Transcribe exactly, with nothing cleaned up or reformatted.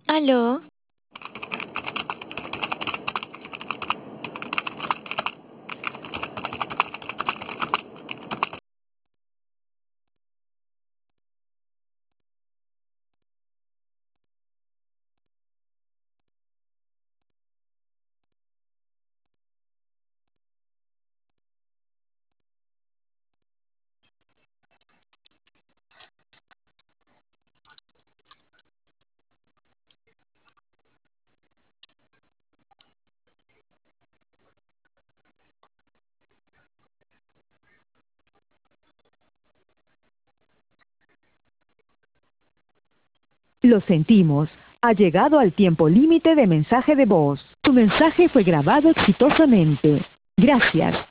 Aló, Lo sentimos. Ha llegado al tiempo límite de mensaje de voz. Tu mensaje fue grabado exitosamente. Gracias.